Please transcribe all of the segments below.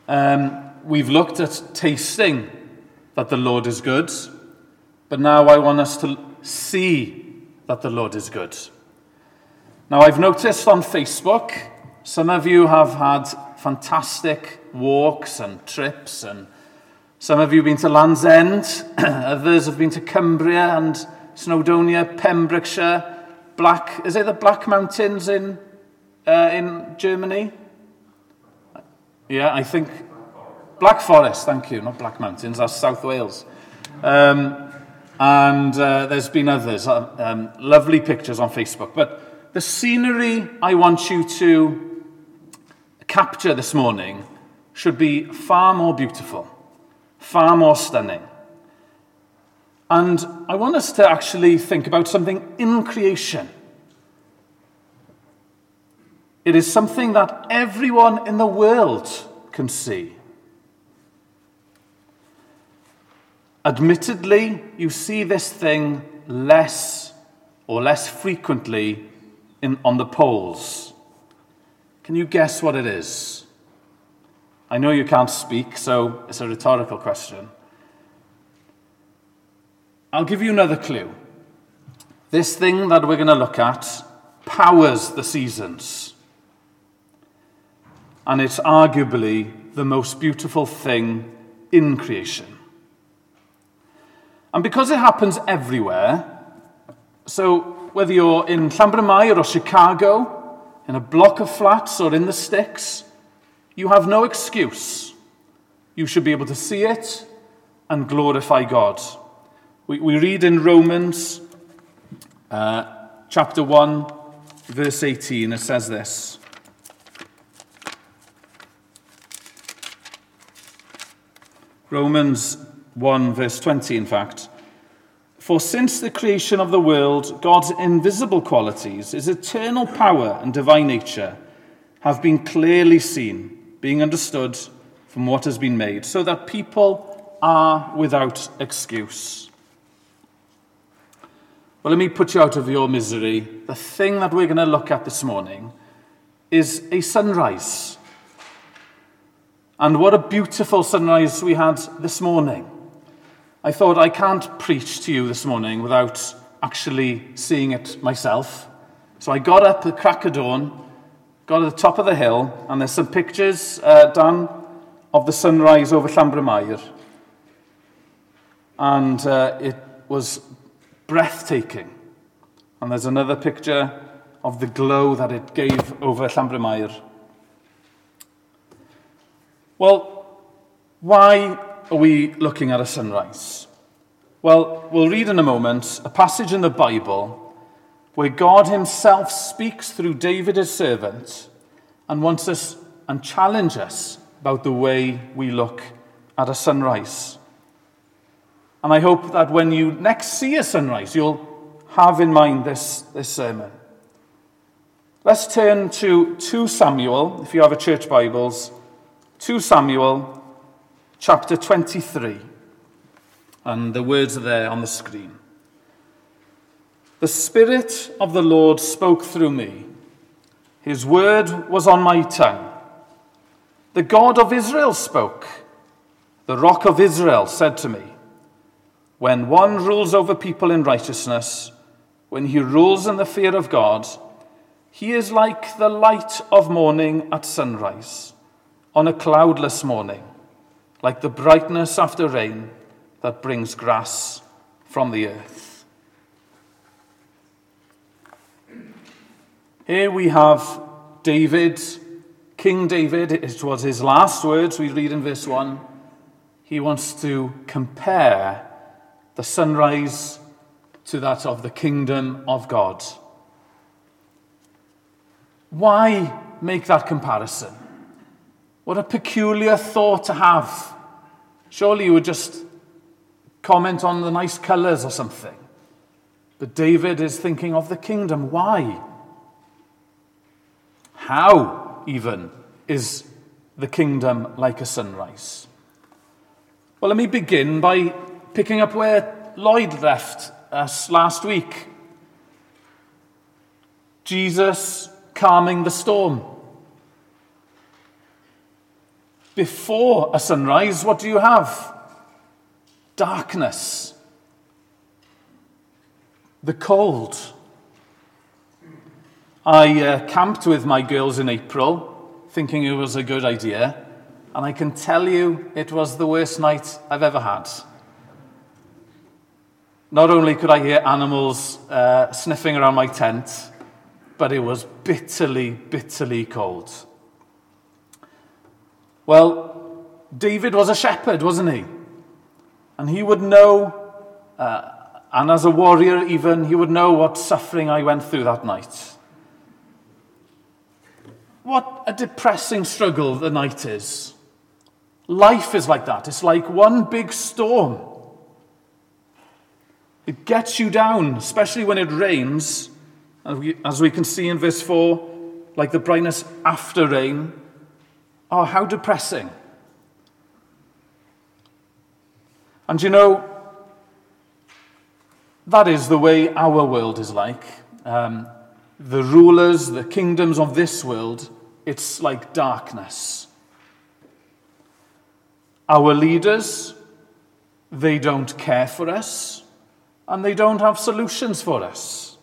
We've looked at tasting that the Lord is good, but now I want us to see that the Lord is good. Now, I've noticed on Facebook, some of you have had fantastic walks and trips, and some of you have been to Land's End, others have been to Cumbria and Snowdonia, Pembrokeshire, is it the Black Mountains in Germany? Yeah, I think Black Forest, thank you, not Black Mountains, that's South Wales. And there's been others, lovely pictures on Facebook. But the scenery I want you to capture this morning should be far more beautiful, far more stunning. And I want us to actually think about something in creation. It is something that everyone in the world can see. Admittedly, you see this thing less frequently on the poles. Can you guess what it is? I know you can't speak, so it's a rhetorical question. I'll give you another clue. This thing that we're going to look at powers the seasons. And it's arguably the most beautiful thing in creation. And because it happens everywhere, so whether you're in Llanbrynmawr or Chicago, in a block of flats or in the sticks, you have no excuse. You should be able to see it and glorify God. We read in Romans chapter 1, verse 18, it says this. Romans 1, verse 20, in fact. For since the creation of the world, God's invisible qualities, his eternal power and divine nature, have been clearly seen, being understood from what has been made, so that people are without excuse. Well, let me put you out of your misery. The thing that we're going to look at this morning is a sunrise. And what a beautiful sunrise we had this morning. I thought I can't preach to you this morning without actually seeing it myself. So I got up at the crack of dawn, got to the top of the hill, and there's some pictures done of the sunrise over Llanbrynmawr. And it was breathtaking. And there's another picture of the glow that it gave over Llanbrynmawr. Well, why are we looking at a sunrise? Well, we'll read in a moment a passage in the Bible where God himself speaks through David, his servant, and wants us and challenge us about the way we look at a sunrise. And I hope that when you next see a sunrise, you'll have in mind this sermon. Let's turn to 2 Samuel, if you have a church Bibles, 2 Samuel chapter 23, and the words are there on the screen. The Spirit of the Lord spoke through me. His word was on my tongue. The God of Israel spoke. The Rock of Israel said to me, when one rules over people in righteousness, when he rules in the fear of God, he is like the light of morning at sunrise, on a cloudless morning, like the brightness after rain that brings grass from the earth. Here we have David, King David. It was his last words we read in verse 1. He wants to compare the sunrise to that of the kingdom of God. Why make that comparison? What a peculiar thought to have. Surely you would just comment on the nice colours or something. But David is thinking of the kingdom. Why? How, even, is the kingdom like a sunrise? Well, let me begin by picking up where Lloyd left us last week. Jesus calming the storm. Before a sunrise, what do you have? Darkness. The cold. I camped with my girls in April, thinking it was a good idea, and I can tell you it was the worst night I've ever had. Not only could I hear animals sniffing around my tent, but it was bitterly, bitterly cold. Well, David was a shepherd, wasn't he? And he would know, and as a warrior even, he would know what suffering I went through that night. What a depressing struggle the night is. Life is like that. It's like one big storm. It gets you down, especially when it rains, as we can see in verse 4, like the brightness after rain. Oh, how depressing. And you know, that is the way our world is like. The rulers, the kingdoms of this world, it's like darkness. Our leaders, they don't care for us, and they don't have solutions for us.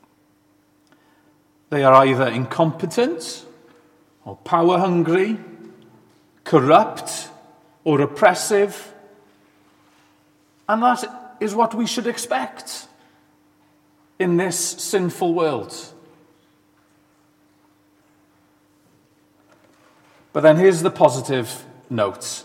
They are either incompetent or power-hungry, corrupt or oppressive, and that is what we should expect in this sinful world. But then here's the positive note.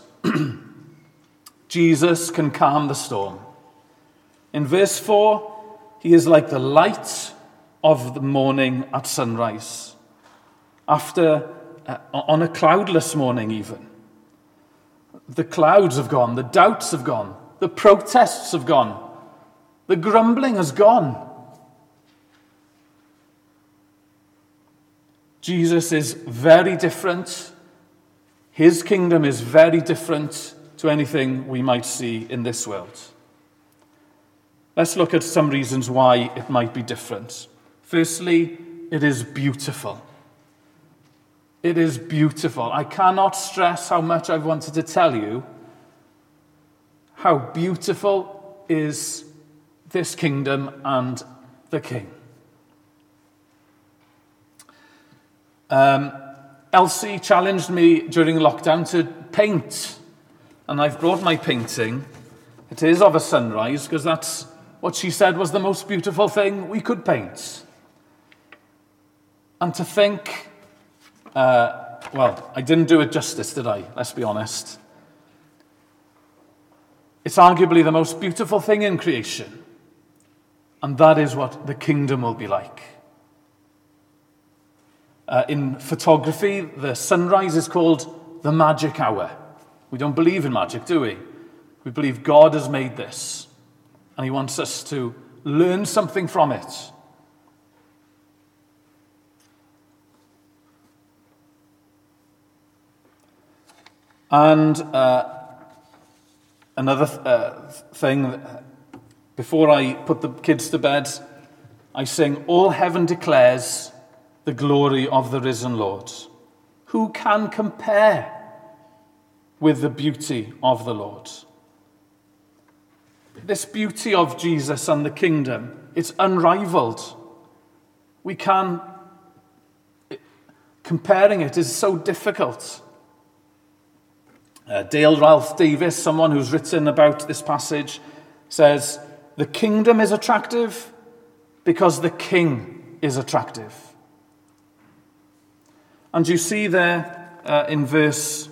Jesus can calm the storm. In verse 4, he is like the light of the morning at sunrise. On a cloudless morning even. The clouds have gone, the doubts have gone, the protests have gone, the grumbling has gone. Jesus is very different. His kingdom is very different to anything we might see in this world. Let's look at some reasons why it might be different. Firstly, it is beautiful. It is beautiful. I cannot stress how much I've wanted to tell you how beautiful is this kingdom and the King. Elsie challenged me during lockdown to paint, and I've brought my painting. It is of a sunrise, because that's what she said was the most beautiful thing we could paint. And to think, well, I didn't do it justice, did I? Let's be honest. It's arguably the most beautiful thing in creation, and that is what the kingdom will be like. In photography, the sunrise is called the magic hour. We don't believe in magic, do we? We believe God has made this, and he wants us to learn something from it. And another thing, before I put the kids to bed, I sing, "All heaven declares the glory of the risen Lord." Who can compare with the beauty of the Lord? This beauty of Jesus and the kingdom, it's unrivaled. Comparing it is so difficult. Dale Ralph Davis, someone who's written about this passage, says, "The kingdom is attractive because the king is attractive." And you see there in verse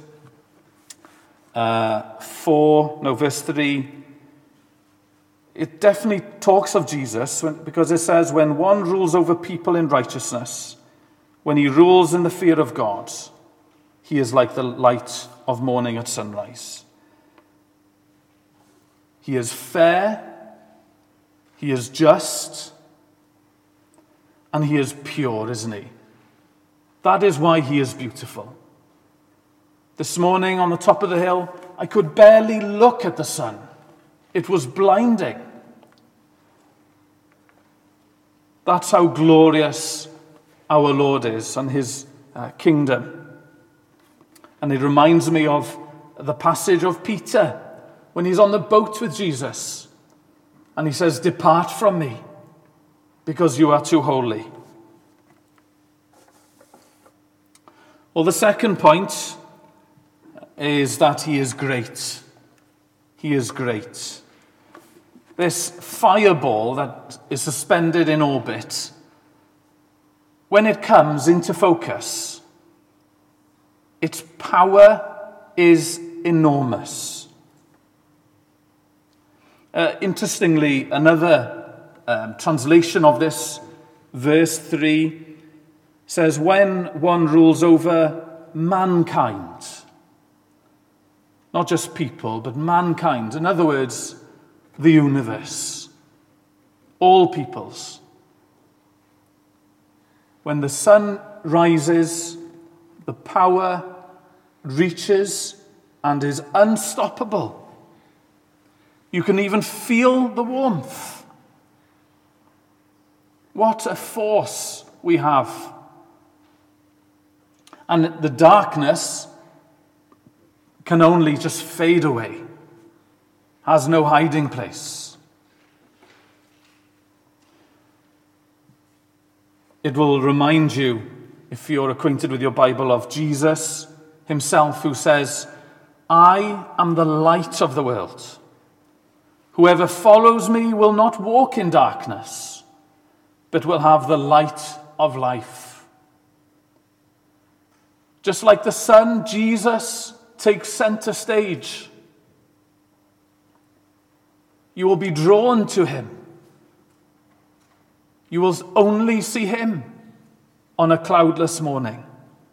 3, it definitely talks of Jesus because it says, when one rules over people in righteousness, when he rules in the fear of God, he is like the light of morning at sunrise. He is fair, he is just, and he is pure, isn't he? That is why he is beautiful. This morning on the top of the hill, I could barely look at the sun. It was blinding. That's how glorious our Lord is and his kingdom. And it reminds me of the passage of Peter when he's on the boat with Jesus. And he says, "Depart from me, because you are too holy." Well, the second point is that he is great. He is great. This fireball that is suspended in orbit, when it comes into focus, its power is enormous. Interestingly, another translation of this, verse 3, says, "When one rules over mankind," not just people, but mankind. In other words, the universe, all peoples. When the sun rises, the power reaches and is unstoppable. You can even feel the warmth. What a force we have. And the darkness can only just fade away, has no hiding place. It will remind you, if you're acquainted with your Bible, of Jesus himself, who says, "I am the light of the world. Whoever follows me will not walk in darkness, but will have the light of life." Just like the sun, Jesus takes center stage. You will be drawn to him. You will only see him on a cloudless morning.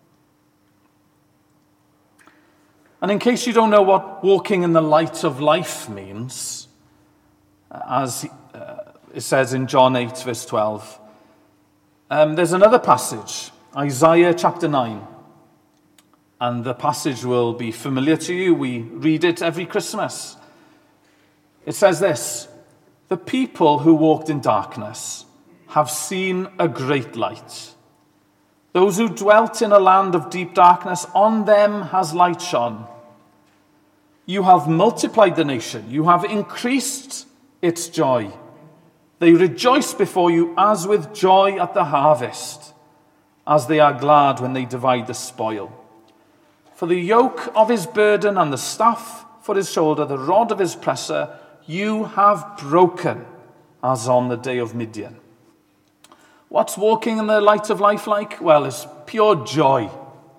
And in case you don't know what walking in the light of life means, as it says in John 8, verse 12, there's another passage, Isaiah chapter 9. And the passage will be familiar to you. We read it every Christmas. It says this: "The people who walked in darkness have seen a great light. Those who dwelt in a land of deep darkness, on them has light shone. You have multiplied the nation. You have increased its joy. They rejoice before you as with joy at the harvest, as they are glad when they divide the spoil. For the yoke of his burden and the staff for his shoulder, the rod of his presser, you have broken, as on the day of Midian." What's walking in the light of life like? Well, it's pure joy.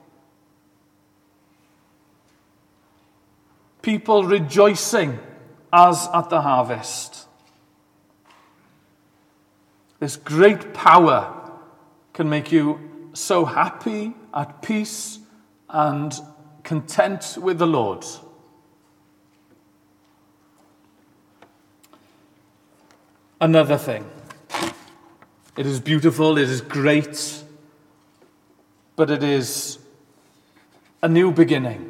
People rejoicing as at the harvest. This great power can make you so happy, at peace, and content with the Lord. Another thing. It is beautiful, it is great, but it is a new beginning.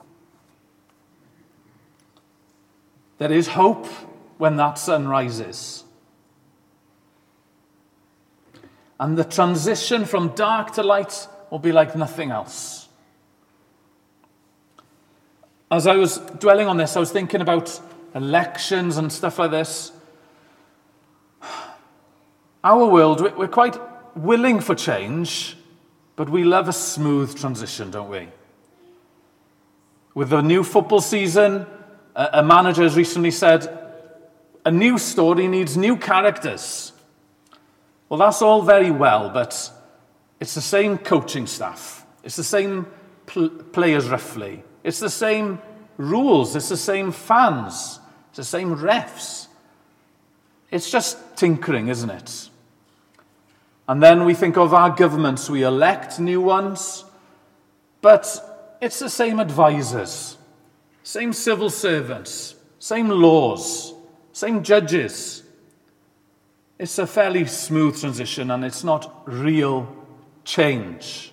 There is hope when that sun rises. And the transition from dark to light will be like nothing else. As I was dwelling on this, I was thinking about elections and stuff like this. Our world, we're quite willing for change, but we love a smooth transition, don't we? With the new football season, a manager has recently said, a new story needs new characters. Well, that's all very well, but it's the same coaching staff. It's the same players roughly. It's the same rules. It's the same fans. It's the same refs. It's just tinkering, isn't it? And then we think of our governments. We elect new ones, but it's the same advisors, same civil servants, same laws, same judges. It's a fairly smooth transition, and it's not real change.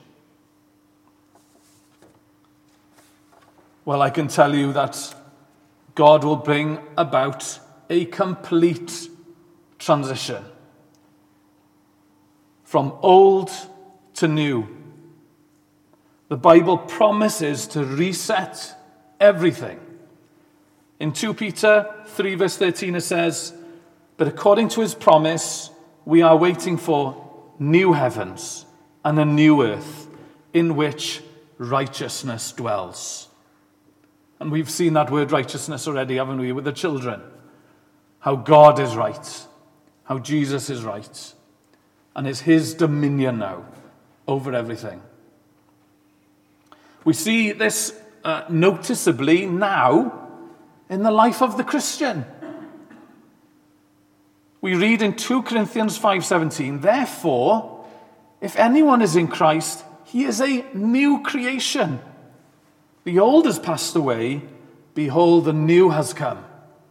Well, I can tell you that God will bring about a complete transition from old to new. the Bible promises to reset everything. In 2 Peter 3 verse 13 it says, "But according to his promise, we are waiting for new heavens and a new earth in which righteousness dwells." And we've seen that word righteousness already, haven't we, with the children? How God is right, how Jesus is right, and it's his dominion now over everything. We see this noticeably now in the life of the Christian. We read in 2 Corinthians 5:17, "Therefore, if anyone is in Christ, he is a new creation. The old has passed away, behold, the new has come."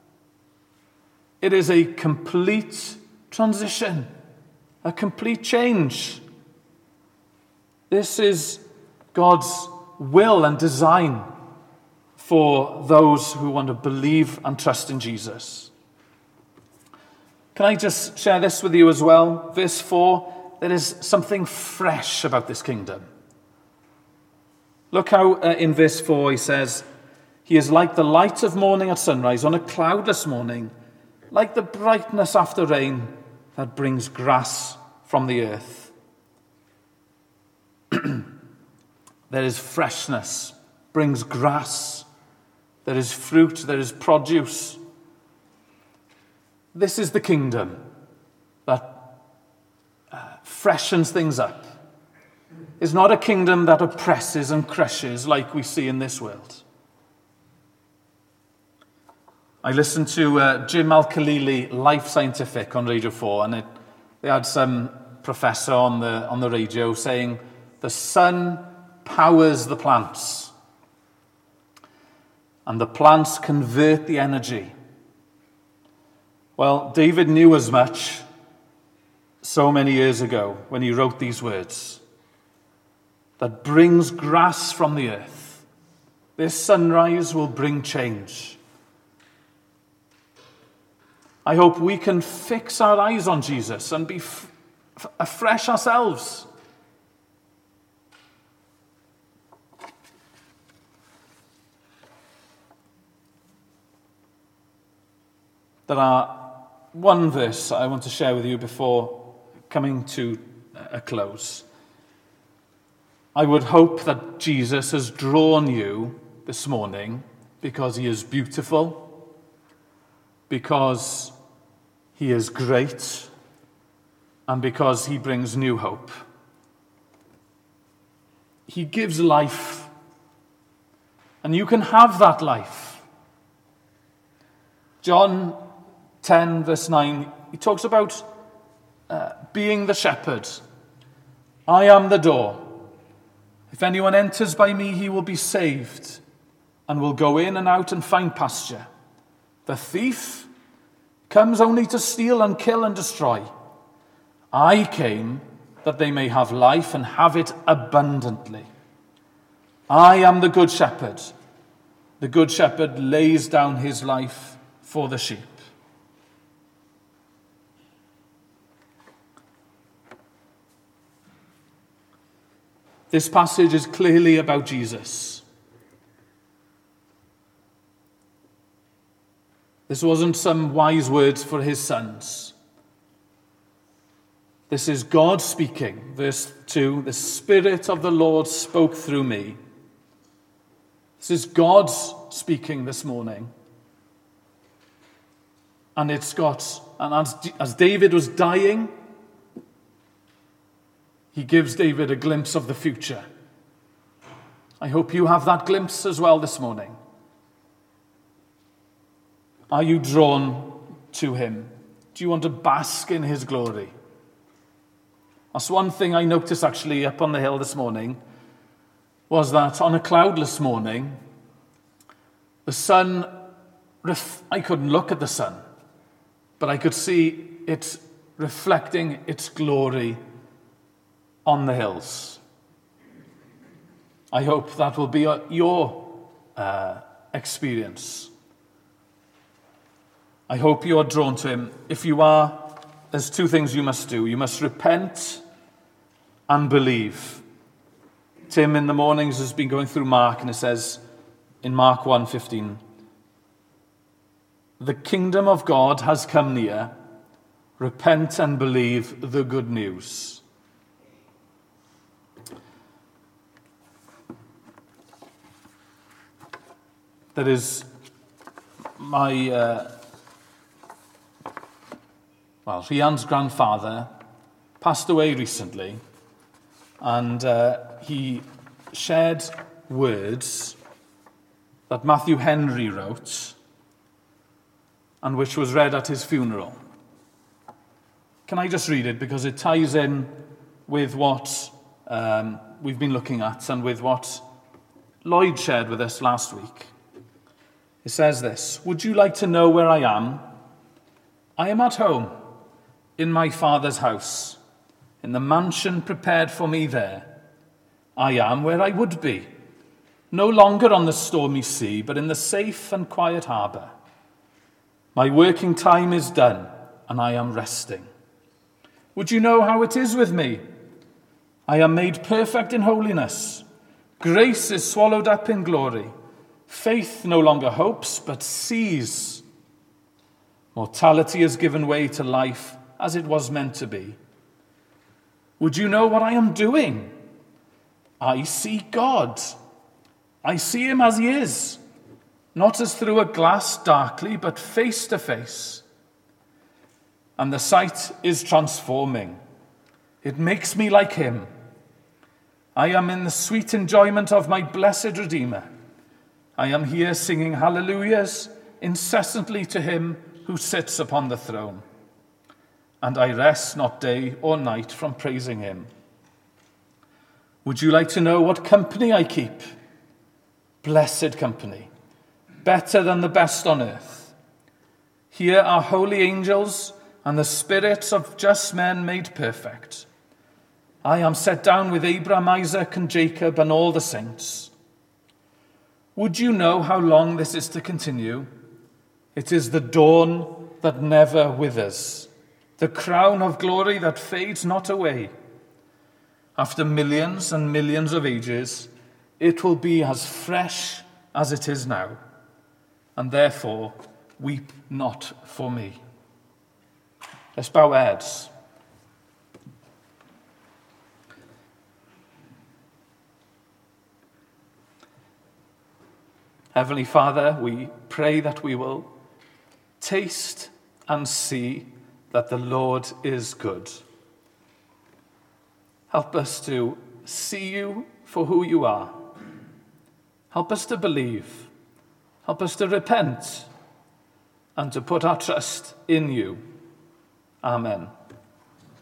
It is a complete transition, a complete change. This is God's will and design for those who want to believe and trust in Jesus. Can I just share this with you as well? Verse 4, there is something fresh about this kingdom. Look how in verse 4 he says, "He is like the light of morning at sunrise on a cloudless morning, like the brightness after rain that brings grass from the earth." There is freshness, brings grass. There is fruit, there is produce. This is the kingdom that freshens things up. It's not a kingdom that oppresses and crushes like we see in this world. I listened to Jim Al-Khalili, Life Scientific, on Radio 4, and they had some professor on the radio saying, the sun powers the plants, and the plants convert the energy. Well, David knew as much so many years ago when he wrote these words, that brings grass from the earth. This sunrise will bring change. I hope we can fix our eyes on Jesus and be afresh ourselves. There are one verse I want to share with you before coming to a close. I would hope that Jesus has drawn you this morning because he is beautiful, because he is great, and because he brings new hope. He gives life, and you can have that life. John 10 verse 9, he talks about being the shepherd. "I am the door. If anyone enters by me, he will be saved and will go in and out and find pasture. The thief comes only to steal and kill and destroy. I came that they may have life and have it abundantly. I am the good shepherd. The good shepherd lays down his life for the sheep." This passage is clearly about Jesus. This wasn't some wise words for his sons. This is God speaking. Verse 2, "The Spirit of the Lord spoke through me." This is God speaking this morning. And it's got, and as David was dying, he gives David a glimpse of the future. I hope you have that glimpse as well this morning. Are you drawn to him? Do you want to bask in his glory? That's one thing I noticed actually up on the hill this morning, was that on a cloudless morning, the sun, I couldn't look at the sun, but I could see it reflecting its glory on the hills. I hope that will be your experience. I hope you are drawn to him. If you are, there's two things you must do. You must repent and believe. Tim in the mornings has been going through Mark, and it says in Mark 1:15, "The kingdom of God has come near. Repent and believe the good news." There is Rhiann's grandfather passed away recently, and he shared words that Matthew Henry wrote and which was read at his funeral. Can I just read it, because it ties in with what we've been looking at and with what Lloyd shared with us last week. It says this: "Would you like to know where I am? I am at home, in my Father's house, in the mansion prepared for me there. I am where I would be, no longer on the stormy sea, but in the safe and quiet harbour. My working time is done, and I am resting. Would you know how it is with me? I am made perfect in holiness. Grace is swallowed up in glory. Faith no longer hopes, but sees. Mortality has given way to life as it was meant to be. Would you know what I am doing? I see God. I see him as he is, not as through a glass darkly, but face to face. And the sight is transforming. It makes me like him. I am in the sweet enjoyment of my blessed Redeemer. I am here singing hallelujahs incessantly to him who sits upon the throne. And I rest not day or night from praising him. Would you like to know what company I keep? Blessed company, better than the best on earth. Here are holy angels and the spirits of just men made perfect. I am set down with Abraham, Isaac, and Jacob, and all the saints. Would you know how long this is to continue? It is the dawn that never withers, the crown of glory that fades not away. After millions and millions of ages, it will be as fresh as it is now, and therefore weep not for me." Let's bow our heads. Heavenly Father, we pray that we will taste and see that the Lord is good. Help us to see you for who you are. Help us to believe. Help us to repent and to put our trust in you. Amen.